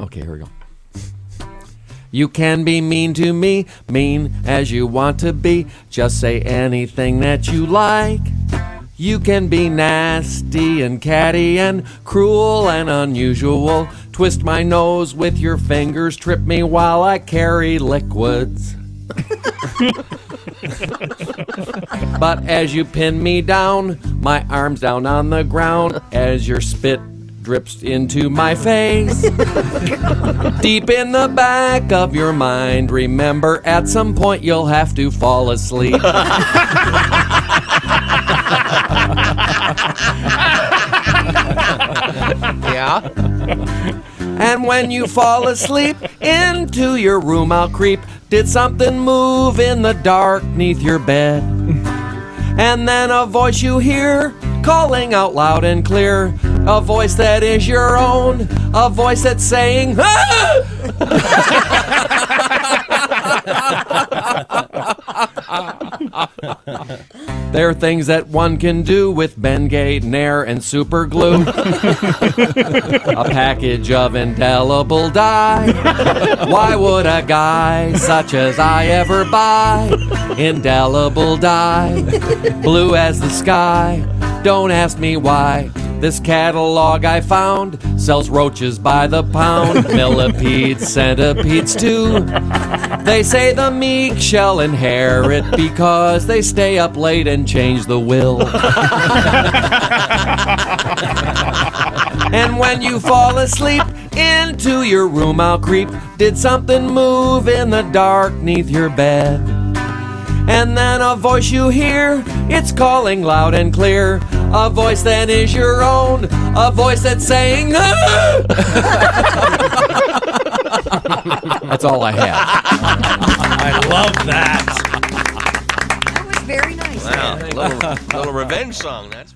Okay, here we go. You can be mean to me, mean as you want to be. Just say anything that you like. You can be nasty and catty and cruel and unusual. Twist my nose with your fingers, trip me while I carry liquids. But as you pin me down, my arms down on the ground, as your spit drips into my face. Deep in the back of your mind, remember at some point you'll have to fall asleep. Yeah. And when you fall asleep, into your room I'll creep. Did something move in the dark neath your bed? And then a voice you hear calling out loud and clear, a voice that is your own, a voice that's saying, ah! There are things that one can do with Bengay, Nair, and super glue. A package of indelible dye. Why would a guy such as I ever buy indelible dye? Blue as the sky. Don't ask me why. This catalog I found sells roaches by the pound, millipedes, centipedes too. They say the meek shall inherit because they stay up late and change the will. And when you fall asleep, into your room I'll creep. Did something move in the dark neath your bed? And then a voice you hear, it's calling loud and clear, a voice that is your own, a voice that's saying, ah! That's all I have. I love that. That was very nice. Wow, little revenge song. That's